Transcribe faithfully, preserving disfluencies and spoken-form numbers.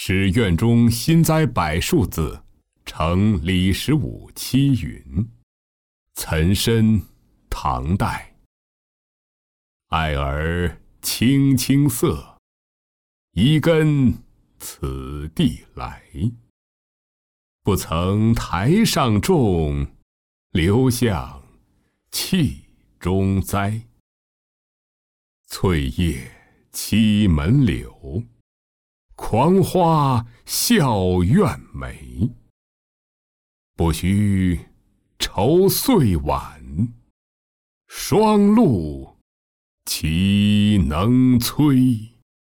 使院中新栽柏树字，承李十五七云。岑参，唐代。爱儿青青色，遗根此地来。不曾台上种，留向器中栽。翠叶栖门柳，狂花笑院梅。不须愁岁晚，霜露岂能催？